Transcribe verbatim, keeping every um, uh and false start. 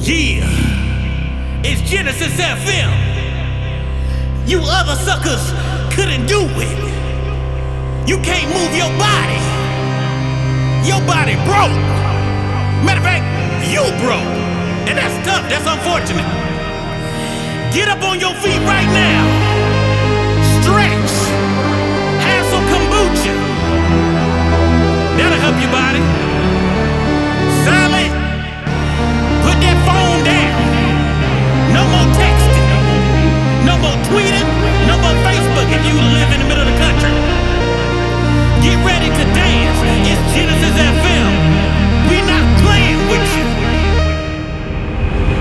Yeah, it's Genesis F M. You other suckers couldn't do it. You can't move your body. Your body broke. Matter of fact, you broke. And that's tough, that's unfortunate. Get up on your feet right now. Stretch. Have some kombucha. That'll help your body. Sally, put that phone down. No more texting. No more tweeting. No more Facebook if you live in the middle of the country. Get ready to dance.